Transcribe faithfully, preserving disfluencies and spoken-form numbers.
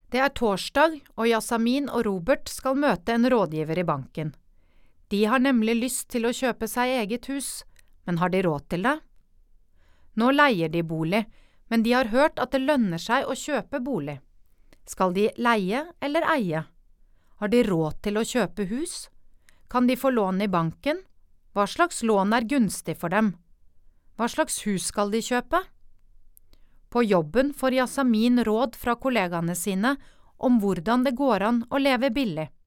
Det er torsdag, og Yasamin og Robert skal møte en rådgiver i banken. De har nemlig lyst til å kjøpe seg eget hus, men har de råd til det? Nå leier de bolig, men de har hørt at det lønner seg å kjøpe bolig. Skal de leie eller eie? Har de råd til å kjøpe hus? Kan de få lån i banken? Hva slags lån er gunstig for dem? Hva slags hus skal de kjøpe? På jobben får Yasamin råd fra kollegaene sine om hvordan det går an å leve billig.